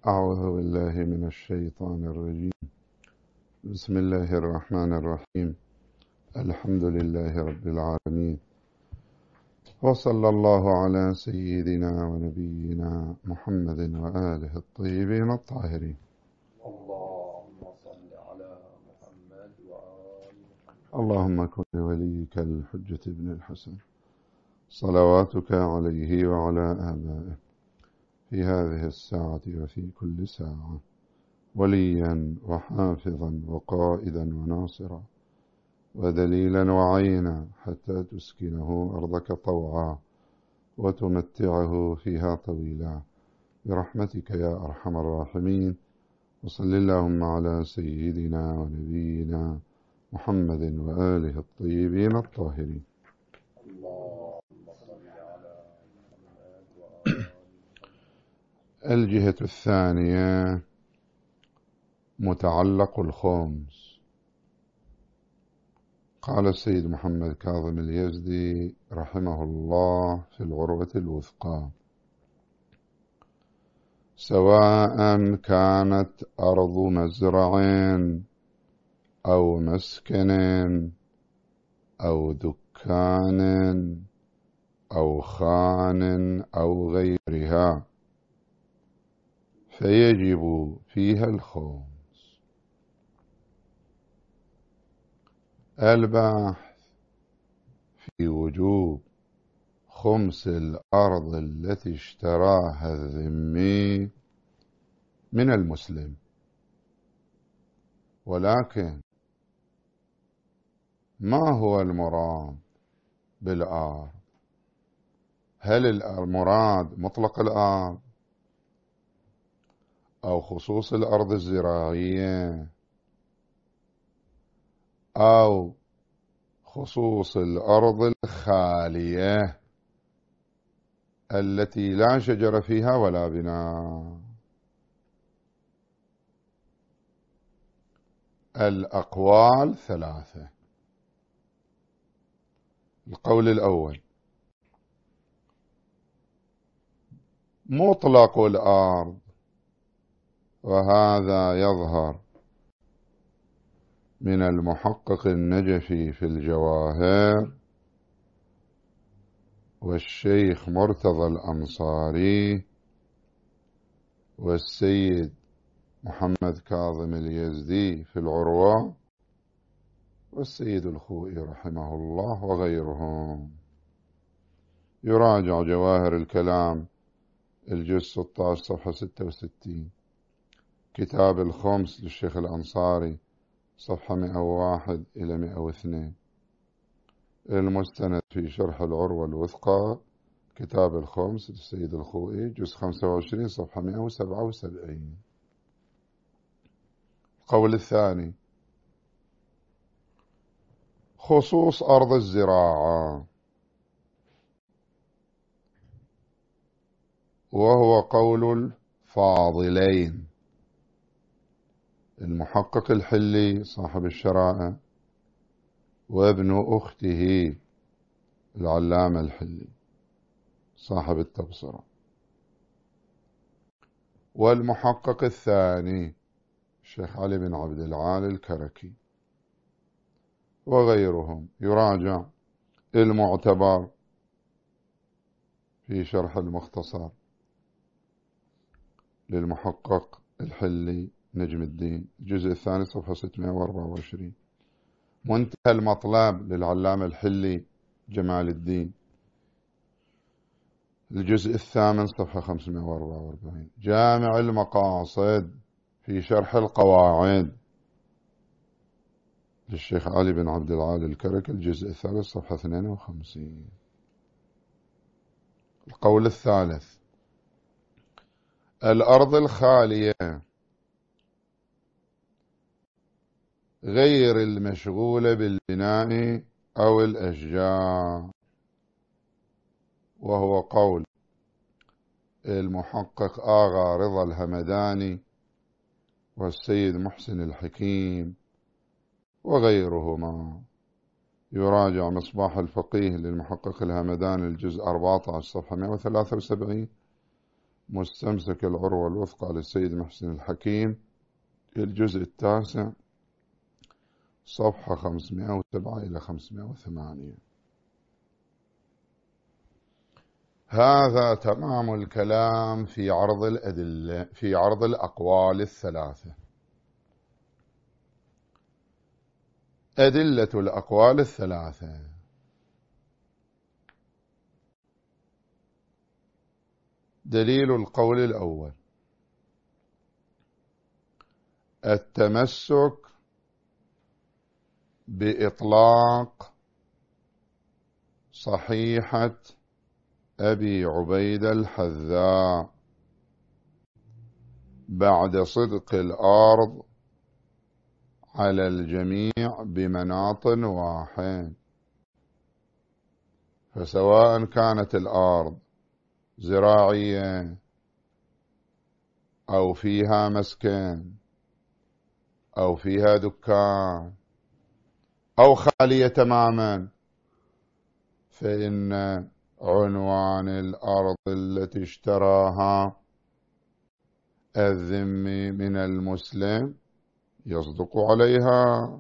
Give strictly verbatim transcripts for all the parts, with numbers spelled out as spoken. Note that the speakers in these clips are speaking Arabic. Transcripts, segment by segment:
أعوذ بالله من الشيطان الرجيم. بسم الله الرحمن الرحيم. الحمد لله رب العالمين، وصلى الله على سيدنا ونبينا محمد وآله الطيبين الطاهرين. اللهم صل على محمد وآل محمد. اللهم كن لوليك الحجة ابن الحسن صلواتك عليه وعلى آبائه في هذه الساعة وفي كل ساعة وليا وحافظا وقائدا وناصرا ودليلا وعينا حتى تسكنه أرضك طوعا وتمتعه فيها طويلا برحمتك يا أرحم الراحمين. وصل اللهم على سيدنا ونبينا محمد وآله الطيبين الطاهرين. اللهم صل على محمد وآل محمد. الجهة الثانية متعلق الخمس. قال السيد محمد كاظم اليزدي رحمه الله في العروة الوثقى: سواء كانت أرض مزرع أو مسكن أو دكان أو خان أو غيرها فيجب فيها الخمس. البحث في وجوب خمس الأرض التي اشتراها الذمي من المسلم. ولكن ما هو المراد بالأرض؟ هل المراد مطلق الأرض أو خصوص الأرض الزراعية أو خصوص الأرض الخالية التي لا شجر فيها ولا بناء؟ الأقوال ثلاثة. القول الأول: مطلق الأرض، وهذا يظهر من المحقق النجفي في الجواهر والشيخ مرتضى الأنصاري والسيد محمد كاظم اليزدي في العروة والسيد الخوئي رحمه الله وغيرهم. يراجع جواهر الكلام الجزء ستة عشر صفحة ستة وستين، كتاب الخمس للشيخ الأنصاري صفحة مئة وواحد إلى مئة واثنين، المستند في شرح العروة الوثقى كتاب الخمس للسيد الخوئي جزء خمسة وعشرين صفحة مئة وسبعة وسبعين. القول الثاني: خصوص أرض الزراعة، وهو قول الفاضلين المحقق الحلي صاحب الشرائع وابن أخته العلامة الحلي صاحب التبصرة، والمحقق الثاني الشيخ علي بن عبد العال الكركي وغيرهم. يراجع المعتبر في شرح المختصر للمحقق الحلي نجم الدين الجزء الثاني صفحة ستمائة وأربعة وعشرين، منتهى المطلب للعلامة الحلي جمال الدين الجزء الثامن صفحة خمسمائة وأربعة وأربعين، جامع المقاصد في شرح القواعد للشيخ علي بن عبد العال الكرك الجزء الثالث صفحة اثنين وخمسين. القول الثالث: الأرض الخالية غير المشغولة بالبناء أو الأشجار، وهو قول المحقق آغا رضا الهمداني والسيد محسن الحكيم وغيرهما. يراجع مصباح الفقيه للمحقق الهمداني الجزء أربعة عشر صفحة مئة وثلاثة وسبعين، مستمسك العروة الوثقى للسيد محسن الحكيم، الجزء التاسع، صفحة خمسمائة وسبعة إلى خمسمائة وثمانية. هذا تمام الكلام في عرض الأدلة، في عرض الأقوال الثلاثة. أدلة الأقوال الثلاثة: دليل القول الأول: التمسك بإطلاق صحيحة أبي عبيدة الحذاء بعد صدق الأرض على الجميع بمناط واحد. فسواء كانت الأرض زراعية أو فيها مسكن أو فيها دكان أو خالية تماما، فإن عنوان الأرض التي اشتراها الذمي من المسلم يصدق عليها،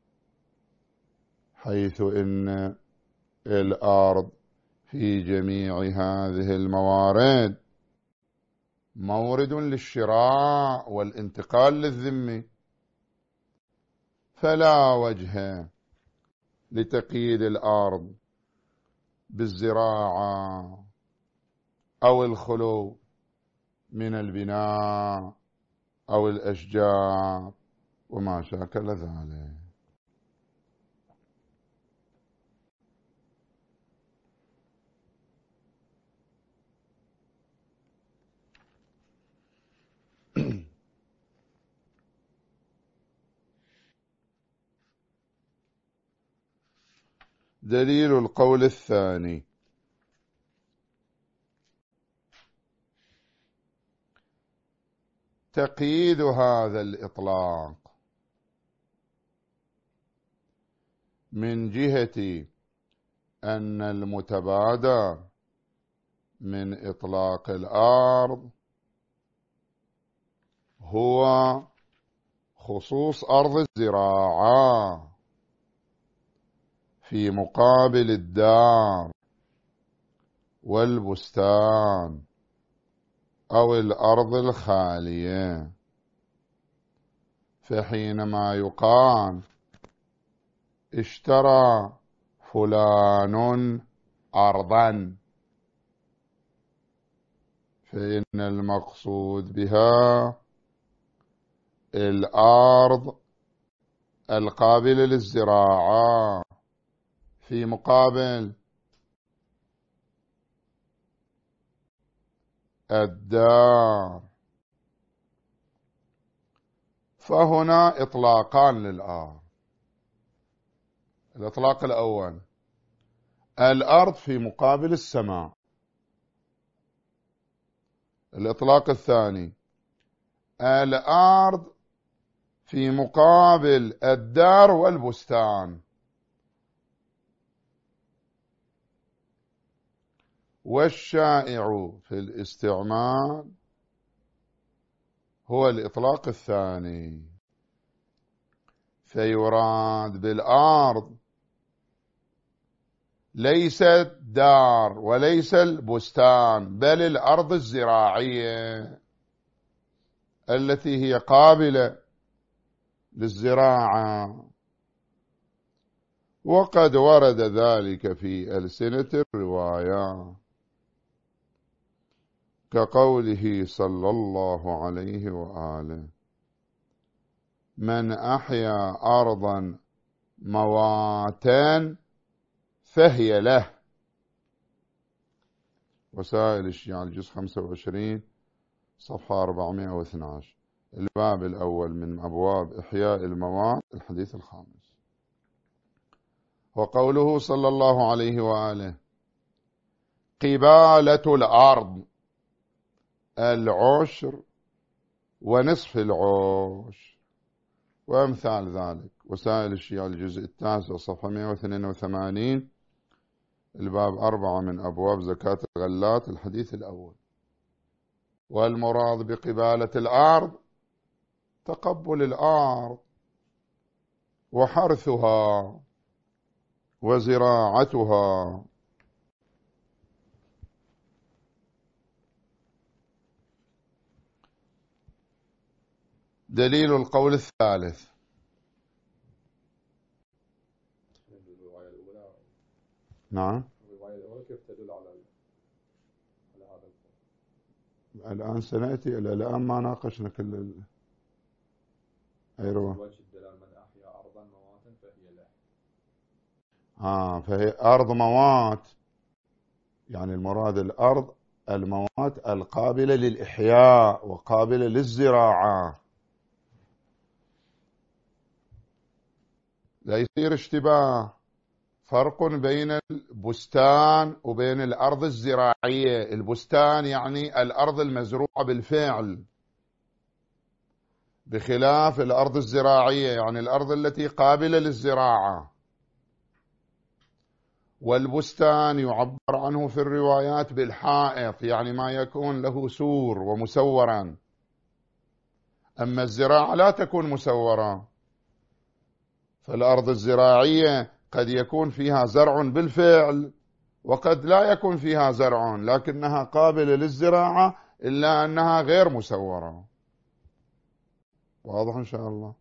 حيث إن الأرض في جميع هذه الموارد مورد للشراء والانتقال للذمي، فلا وجه لتقييد الأرض بالزراعة أو الخلو من البناء أو الأشجار وما شاكل ذلك. دليل القول الثاني: تقييد هذا الإطلاق من جهة أن المتبادر من إطلاق الأرض هو خصوص أرض الزراعة في مقابل الدار والبستان أو الأرض الخالية. فحينما يقال اشترى فلان أرضا، فإن المقصود بها الأرض القابلة للزراعة في مقابل الدار. فهنا إطلاقان للأرض: الإطلاق الأول الأرض في مقابل السماء، الإطلاق الثاني الأرض في مقابل الدار والبستان. والشائع في الاستعمال هو الإطلاق الثاني، فيراد بالأرض ليس الدار وليس البستان، بل الأرض الزراعية التي هي قابلة للزراعة. وقد ورد ذلك في ألسنة الرواية، كقوله صلى الله عليه وآله: من أحيا أرضا مواتا فهي له. وسائل الشيعة الجزء خمسة وعشرين صفحة أربعمائة واثني عشر، الباب الأول من أبواب إحياء الموات، الحديث الخامس. وقوله صلى الله عليه وآله: قبالة الأرض العشر ونصف العشر، وأمثال ذلك. وسائل الشيعة الجزء التاسع صفحة مائة واثنين وثمانين، الباب أربعة من أبواب زكاة الغلات، الحديث الأول. والمراد بقبالة الأرض تقبل الأرض وحرثها وزراعتها. دليل القول الثالث. الرواية الأولى. نعم. الرواية الأولى كيف تدل على على هذا القول؟ الآن سنأتي إلى الآن ما ناقشنا كل ال... أي رواية. وجه الدلال من أحيا أرضا مواتا فهي له. آه فهي أرض موات، يعني المراد الأرض الموات القابلة للإحياء وقابلة للزراعة. لا يصير اشتباه، فرق بين البستان وبين الأرض الزراعية. البستان يعني الأرض المزروعة بالفعل، بخلاف الأرض الزراعية يعني الأرض التي قابلة للزراعة. والبستان يعبر عنه في الروايات بالحائط، يعني ما يكون له سور ومسورا. أما الزراعة لا تكون مسورة، فالأرض الزراعية قد يكون فيها زرع بالفعل وقد لا يكون فيها زرع، لكنها قابلة للزراعة إلا أنها غير مسورة. واضح إن شاء الله.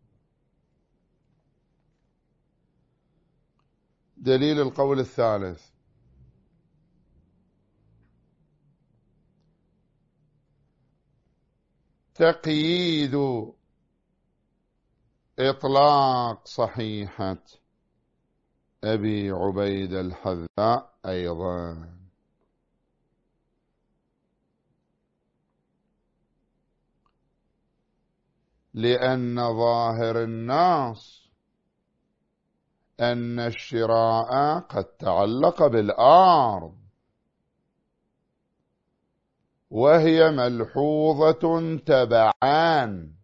دليل القول الثالث. تقييد إطلاق صحيحة أبي عبيد الحذاء أيضا، لأن ظاهر النص أن الشراء قد تعلق بالأرض، وهي ملحوظة تبعان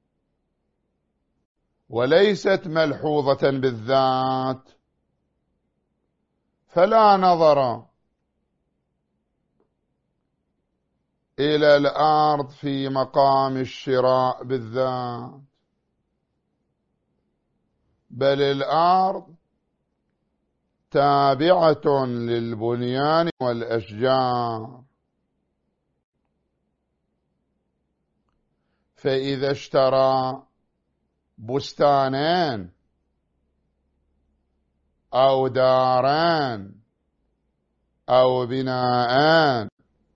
وليست ملحوظة بالذات، فلا نظر إلى الأرض في مقام الشراء بالذات، بل الأرض تابعة للبنيان والأشجار. فإذا اشترى بستانين أو داران أو بناءان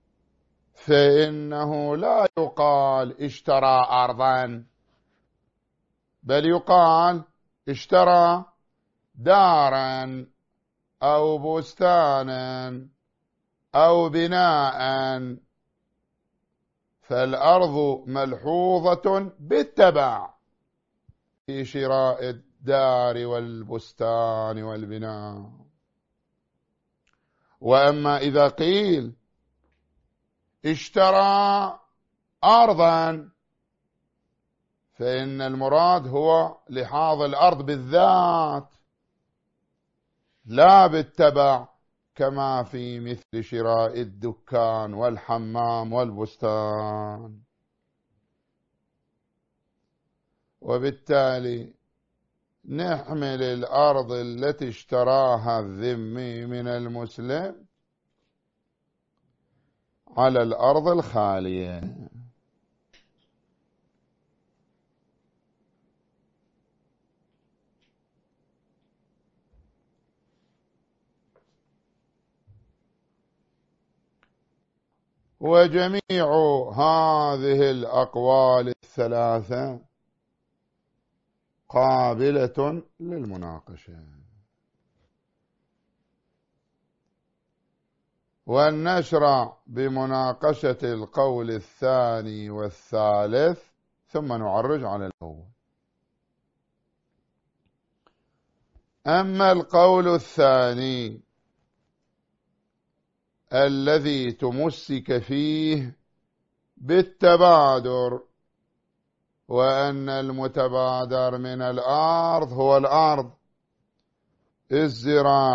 فإنه لا يقال اشترى أرضا، بل يقال اشترى دارا أو بستانا أو بناء. فالأرض ملحوظة بالتبع في شراء الدار والبستان والبناء. وأما إذا قيل اشترى أرضا فإن المراد هو لحاظ الأرض بالذات لا بالتبع، كما في مثل شراء الدكان والحمام والبستان. وبالتالي نحمل الأرض التي اشتراها الذمي من المسلم على الأرض الخالية. وجميع هذه الأقوال الثلاثة قابلة للمناقشة، ونشرع بمناقشة القول الثاني والثالث ثم نعرج على الأول. أما القول الثاني الذي تمسك فيه بالتبادر، وأن المتبادر من الأرض هو الأرض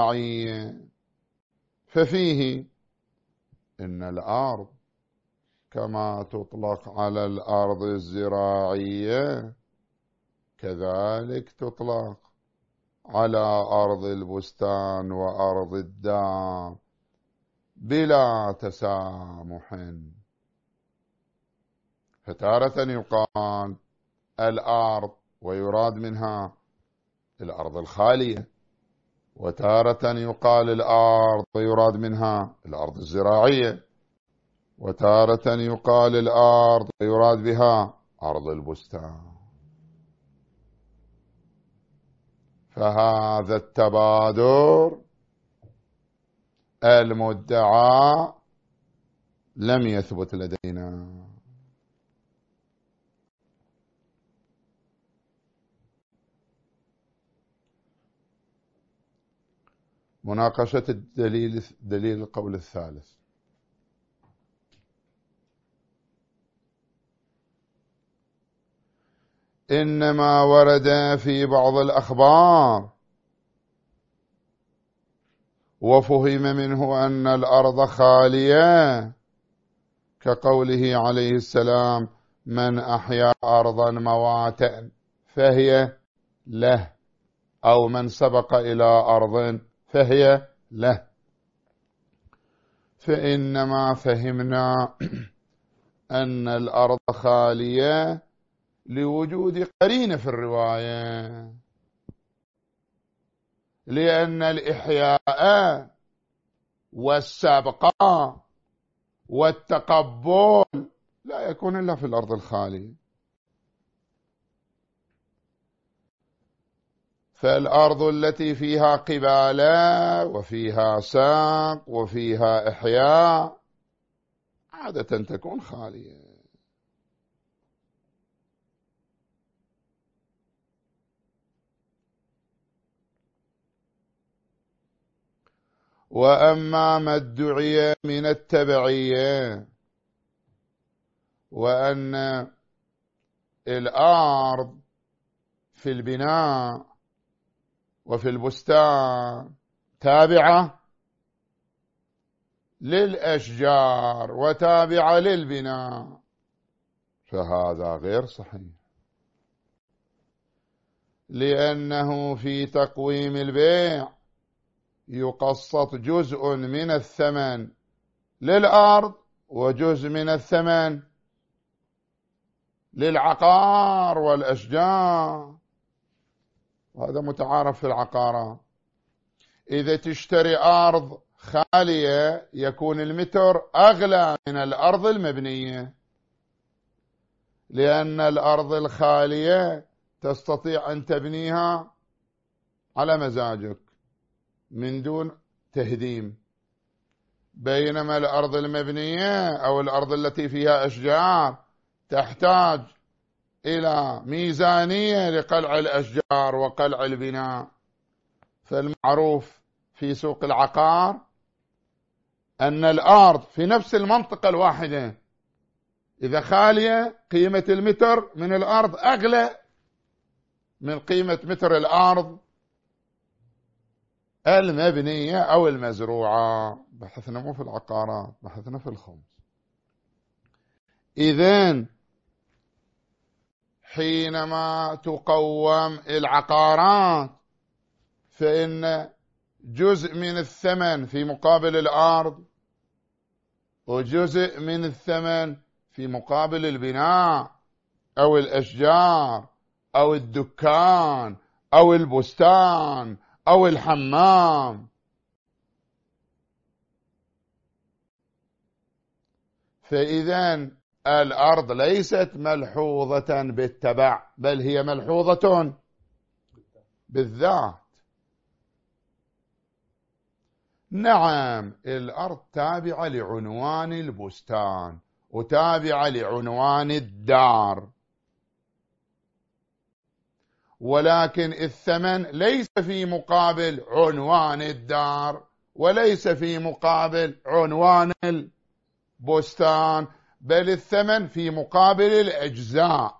الزراعية، ففيه إن الأرض كما تطلق على الأرض الزراعية كذلك تطلق على أرض البستان وأرض الدار بلا تسامح. فتارة يقال الأرض ويراد منها الأرض الخالية، وتارة يقال الأرض ويراد منها الأرض الزراعية، وتارة يقال الأرض ويراد بها أرض البستان. فهذا التبادر المدعى لم يثبت لدينا. مناقشة الدليل دليل القول الثالث. إنما ورد في بعض الأخبار وفهم منه أن الأرض خالية، كقوله عليه السلام: من أحيا أرضا مواتا فهي له، أو من سبق إلى أرض فهي له. فإنما فهمنا أن الأرض خالية لوجود قرينة في الرواية، لأن الإحياء والسبقة والتقبل لا يكون إلا في الأرض الخالية. فالأرض التي فيها قبالة وفيها ساق وفيها إحياء عادة تكون خالية. وأما ما ادعي من التبعية وأن الأرض في البناء وفي البستان تابعة للأشجار وتابعة للبناء، فهذا غير صحيح، لأنه في تقويم البيع يقسط جزء من الثمن للأرض وجزء من الثمن للعقار والأشجار. هذا متعارف في العقارات. إذا تشتري أرض خالية يكون المتر أغلى من الأرض المبنية، لأن الأرض الخالية تستطيع أن تبنيها على مزاجك من دون تهديم، بينما الأرض المبنية أو الأرض التي فيها أشجار تحتاج إلى ميزانية لقلع الأشجار وقلع البناء. فالمعروف في سوق العقار أن الأرض في نفس المنطقة الواحدة إذا خالية قيمة المتر من الأرض أغلى من قيمة متر الأرض المبنية أو المزروعة. بحثنا مو في العقارات، بحثنا في الخمس. إذن حينما تقوم العقارات فإن جزء من الثمن في مقابل الأرض وجزء من الثمن في مقابل البناء أو الأشجار أو الدكان أو البستان أو الحمام. فإذا الأرض ليست ملحوظة بالتبع، بل هي ملحوظة بالذات. نعم الأرض تابعة لعنوان البستان وتابعة لعنوان الدار، ولكن الثمن ليس في مقابل عنوان الدار وليس في مقابل عنوان البستان، بل الثمن في مقابل الأجزاء.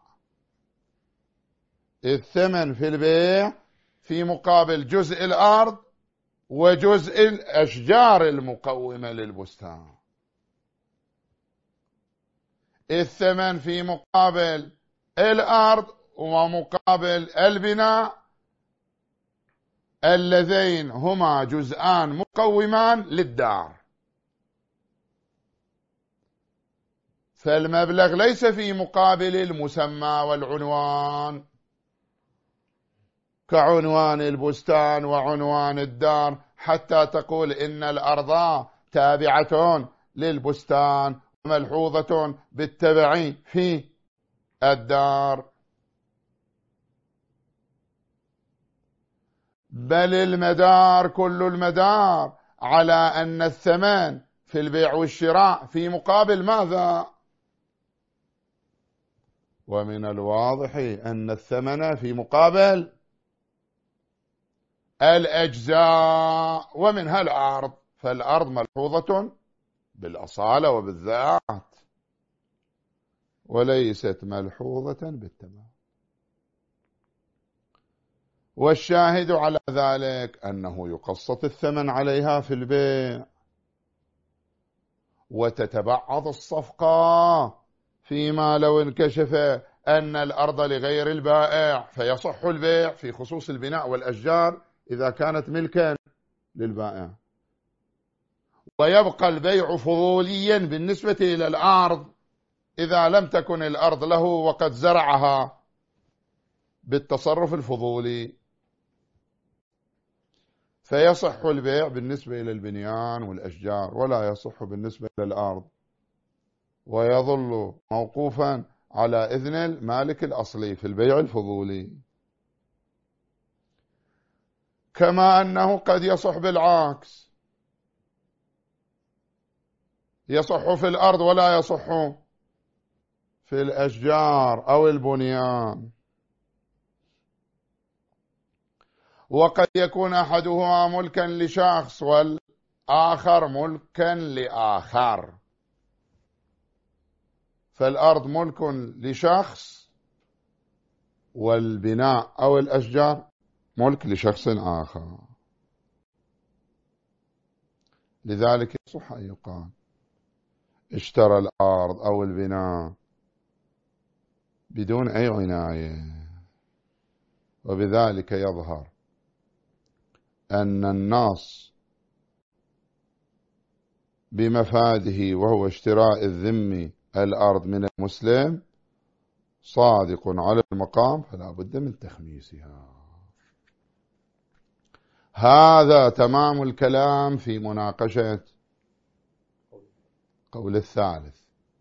الثمن في البيع في مقابل جزء الأرض وجزء الأشجار المقومة للبستان. الثمن في مقابل الأرض ومقابل البناء، اللذين هما جزءان مقومان للدار. فالمبلغ ليس في مقابل المسمى والعنوان كعنوان البستان وعنوان الدار، حتى تقول إن الأرض تابعة للبستان وملحوظة بالتبع في الدار، بل المدار كل المدار على أن الثمن في البيع والشراء في مقابل ماذا؟ ومن الواضح أن الثمن في مقابل الأجزاء ومنها الأرض، فالأرض ملحوظة بالأصالة وبالذات وليست ملحوظة بالتمام. والشاهد على ذلك أنه يقسط الثمن عليها في البيع، وتتبعض الصفقة فيما لو انكشف أن الأرض لغير البائع فيصح البيع في خصوص البناء والأشجار إذا كانت ملكا للبائع، ويبقى البيع فضوليا بالنسبة إلى الأرض إذا لم تكن الأرض له وقد زرعها بالتصرف الفضولي، فيصح البيع بالنسبة إلى البنيان والأشجار ولا يصح بالنسبة إلى الأرض، ويظل موقوفا على إذن المالك الأصلي في البيع الفضولي. كما أنه قد يصح بالعكس، يصح في الأرض ولا يصح في الأشجار أو البنيان، وقد يكون أحدهما ملكا لشخص والآخر ملكا لآخر، فالأرض ملك لشخص والبناء أو الأشجار ملك لشخص آخر. لذلك يصح أن يقال اشترى الأرض أو البناء بدون أي عناية، وبذلك يظهر أن النص بمفاده وهو اشتراء الذمي الأرض من المسلم صادق على المقام، فلا بد من تخميسها. هذا تمام الكلام في مناقشة قول الثالث،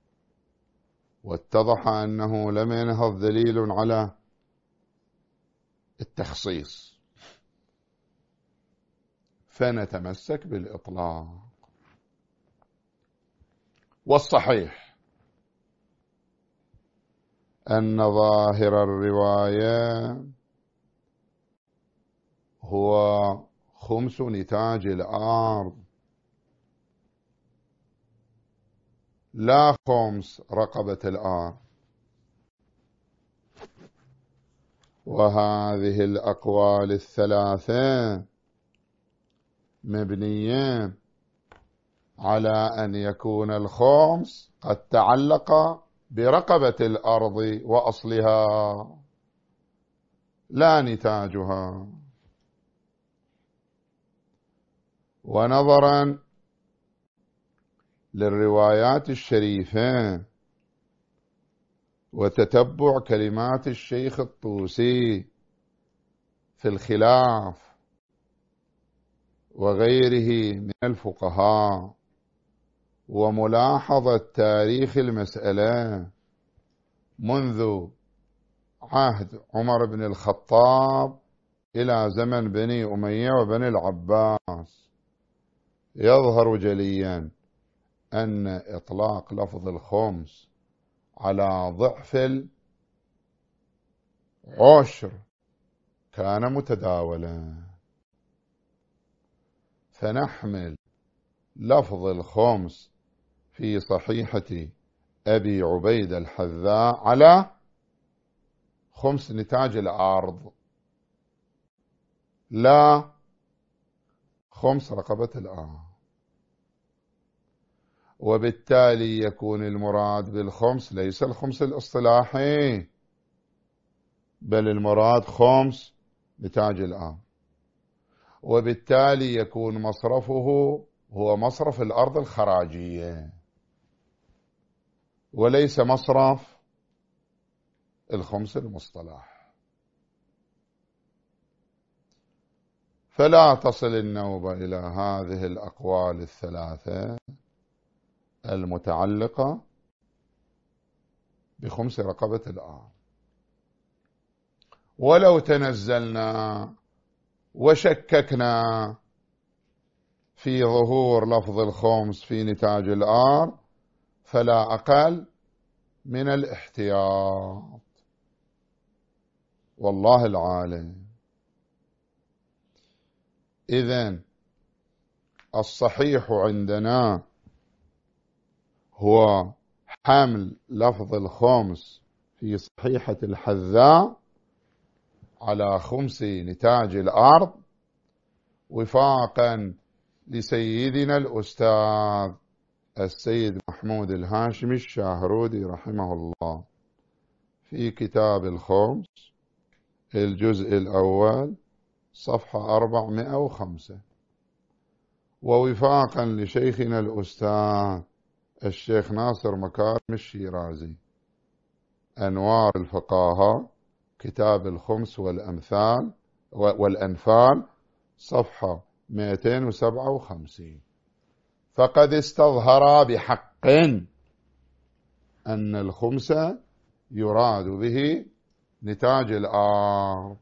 واتضح أنه لم ينهض دليل على التخصيص، فنتمسك بالإطلاق. والصحيح أن ظاهر الرواية هو خمس نتاج الأرض لا خمس رقبة الأرض، وهذه الأقوال الثلاثة مبنية على أن يكون الخمس قد تعلق برقبة الأرض وأصلها لا نتاجها. ونظرا للروايات الشريفة وتتبع كلمات الشيخ الطوسي في الخلاف وغيره من الفقهاء، وملاحظة تاريخ المسألة منذ عهد عمر بن الخطاب إلى زمن بني أمية وبني العباس، يظهر جليا أن إطلاق لفظ الخمس على ضعف العشر كان متداولا، فنحمل لفظ الخمس في صحيحة أبي عبيد الحذاء على خمس نتاج الأرض لا خمس رقبة الأرض. وبالتالي يكون المراد بالخمس ليس الخمس الاصطلاحي، بل المراد خمس نتاج الآن، وبالتالي يكون مصرفه هو مصرف الأرض الخراجية وليس مصرف الخمس المصطلح. فلا تصل النوبة إلى هذه الأقوال الثلاثة المتعلقة بخمس رقبة الآن. ولو تنزلنا وشككنا في ظهور لفظ الخمس في نتاج الآر فلا أقل من الاحتياط، والله العالم. إذن الصحيح عندنا هو حمل لفظ الخمس في صحيحة الحذاء على خمس نتاج الأرض وفاقا لسيدنا الأستاذ السيد محمود الهاشمي الشاهرودي رحمه الله في كتاب الخمس الجزء الأول صفحة أربعمائة وخمسة، ووفاقا لشيخنا الأستاذ الشيخ ناصر مكارم الشيرازي أنوار الفقاهة كتاب الخمس والأمثال والأنفال صفحة مئتين وسبعة وخمسين، فقد استظهر بحق أن الخمس يراد به نتاج الأرض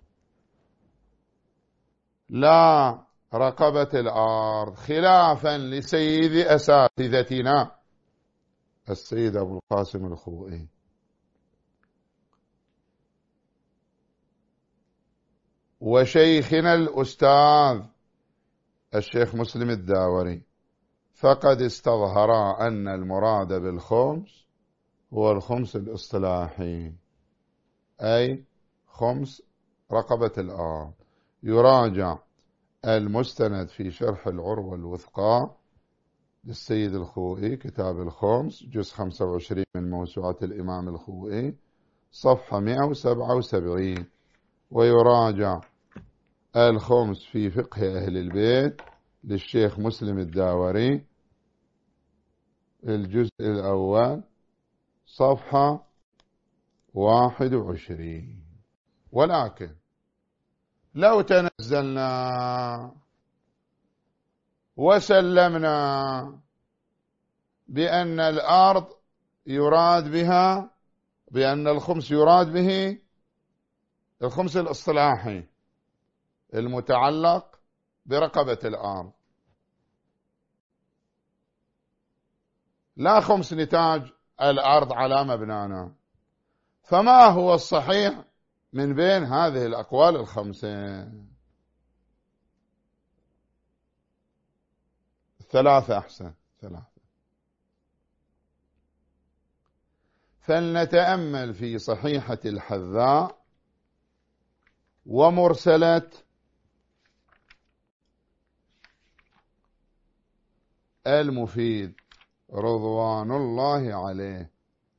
لا رقبة الأرض، خلافا لسيد أساتذتنا السيد أبو القاسم الخوئي. وشيخنا الأستاذ الشيخ مسلم الداوري فقد استظهر أن المراد بالخمس هو الخمس الاصطلاحي، أي خمس رقبة الأرض. يراجع المستند في شرح العروة الوثقى للسيد الخوئي كتاب الخمس جزء خمسة وعشرين من موسوعة الإمام الخوئي صفحة مئة وسبعة وسبعين، ويراجع الخمس في فقه أهل البيت للشيخ مسلم الداوري الجزء الأول صفحة واحد وعشرين. ولكن لو تنزلنا وسلمنا بأن الأرض يراد بها بأن الخمس يراد به الخمس الاصطلاحي المتعلق برقبة الأرض لا خمس نتاج الأرض على مبنانا، فما هو الصحيح من بين هذه الأقوال الخمسة؟ ثلاثة أحسن ثلاثة. فلنتأمل في صحيحة الحذاء ومرسلة المفيد رضوان الله عليه،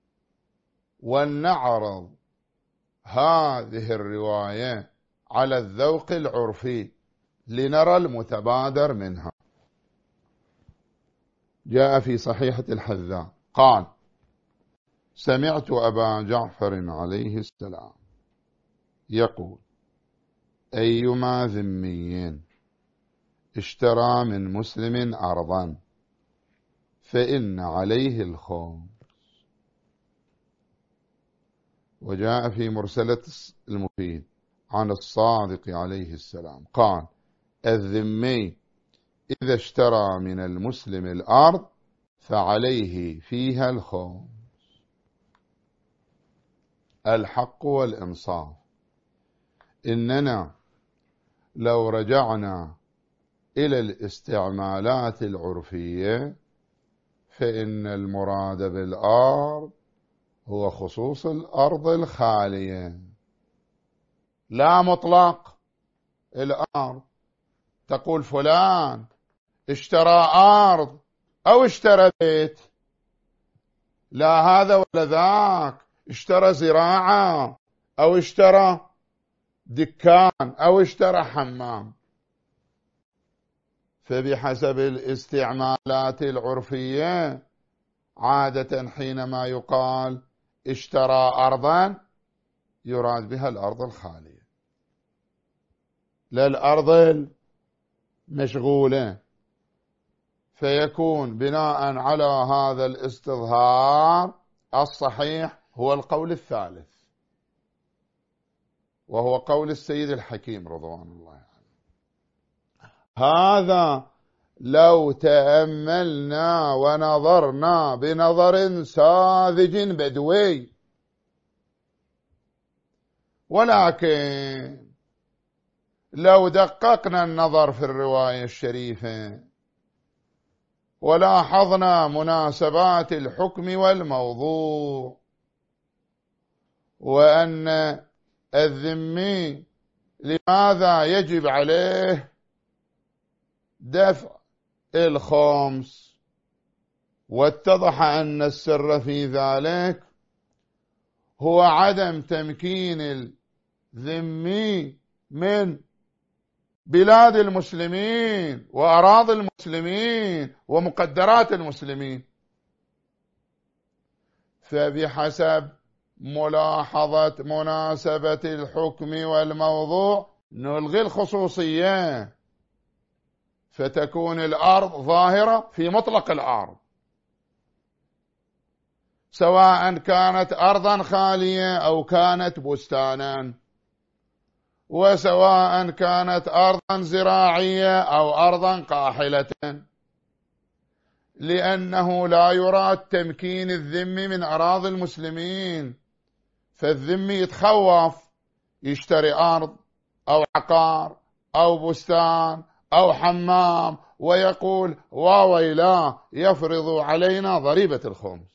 ولنعرض هذه الرواية على الذوق العرفي لنرى المتبادر منها. جاء في صحيحة الحذاء قال: سمعت أبا جعفر عليه السلام يقول: أيما ذمي اشترى من مسلم أرضا فإن عليه الخمس. وجاء في مرسلة المفيد عن الصادق عليه السلام قال: الذمي إذا اشترى من المسلم الأرض فعليه فيها الخمس. الحق والإنصاف إننا لو رجعنا إلى الاستعمالات العرفية فإن المراد بالأرض هو خصوص الأرض الخالية لا مطلق الأرض. تقول فلان اشترى أرض أو اشترى بيت، لا هذا ولا ذاك، اشترى زراعة أو اشترى دكان أو اشترى حمام. فبحسب الاستعمالات العرفية عادة حينما يقال اشترى أرضا يراد بها الأرض الخالية لا الأرض المشغولة، فيكون بناء على هذا الاستظهار الصحيح هو القول الثالث، وهو قول السيد الحكيم رضوان الله عنه. هذا لو تأملنا ونظرنا بنظر ساذج بدوي، ولكن لو دققنا النظر في الرواية الشريفة ولاحظنا مناسبات الحكم والموضوع، وأن الذمي لماذا يجب عليه دفع الخمس، واتضح أن السر في ذلك هو عدم تمكين الذمي من بلاد المسلمين وأراضي المسلمين ومقدرات المسلمين. فبحسب ملاحظة مناسبة الحكم والموضوع نلغي الخصوصية، فتكون الأرض ظاهرة في مطلق الأرض، سواء كانت أرضا خالية أو كانت بستانا، وسواء كانت أرضا زراعية أو أرضا قاحلة، لأنه لا يراد تمكين الذمي من أراضي المسلمين. فالذمي يتخوف يشتري أرض أو عقار أو بستان أو حمام ويقول واويلا يفرض علينا ضريبة الخمس.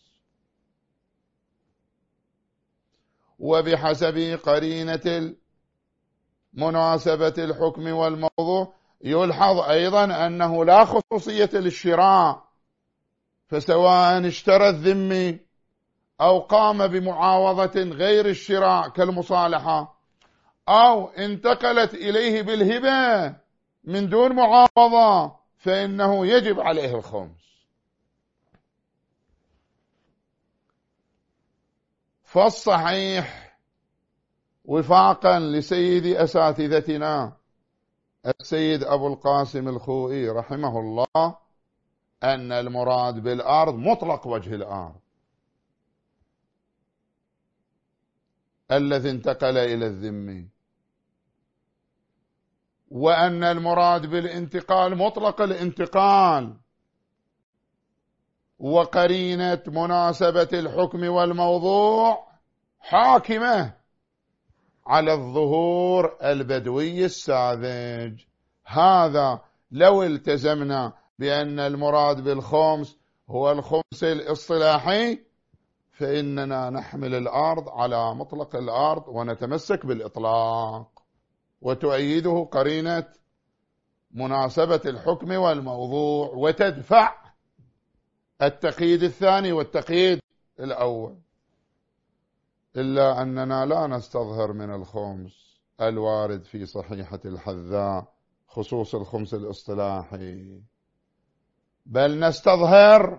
وبحسب قرينة مناسبة الحكم والموضوع يلحظ أيضا أنه لا خصوصية للشراء، فسواء اشترى الذمي أو قام بمعاوضة غير الشراء كالمصالحة، أو انتقلت إليه بالهبة من دون معاوضة، فإنه يجب عليه الخمس. فالصحيح وفاقا لسيد أساتذتنا السيد أبو القاسم الخوئي رحمه الله أن المراد بالأرض مطلق وجه الأرض الذي انتقل إلى الذمي، وأن المراد بالانتقال مطلق الانتقال، وقرينة مناسبة الحكم والموضوع حاكمة على الظهور البدوي الساذج. هذا لو التزمنا بأن المراد بالخمس هو الخمس الاصطلاحي فإننا نحمل الأرض على مطلق الأرض ونتمسك بالإطلاق، وتؤيده قرينة مناسبة الحكم والموضوع وتدفع التقييد الثاني والتقييد الأول. إلا أننا لا نستظهر من الخمس الوارد في صحيحة الحذاء خصوص الخمس الاصطلاحي، بل نستظهر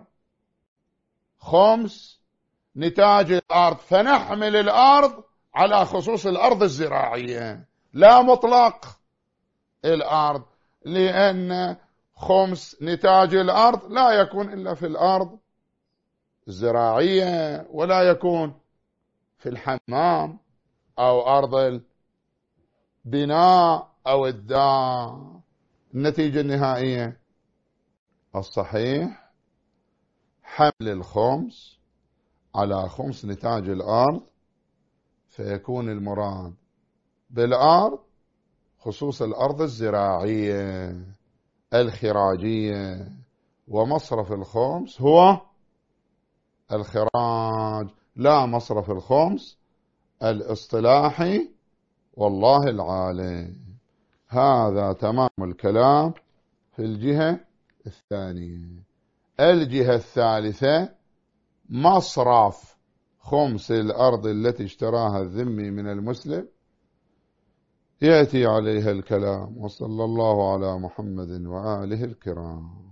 خمس نتاج الأرض، فنحمل الأرض على خصوص الأرض الزراعية لا مطلق الأرض، لأن خمس نتاج الأرض لا يكون إلا في الأرض الزراعية، ولا يكون في الحمام أو أرض البناء أو الدار. النتيجة النهائية الصحيح حمل الخمس على خمس نتاج الأرض، فيكون المراد بالأرض خصوص الأرض الزراعية الخراجية، ومصرف الخمس هو الخراج لا مصرف الخمس الاصطلاحي، والله العالم. هذا تمام الكلام في الجهة الثانية. الجهة الثالثة مصرف خمس الأرض التي اشتراها الذمي من المسلم يأتي عليها الكلام. وصلى الله على محمد وآله الكرام.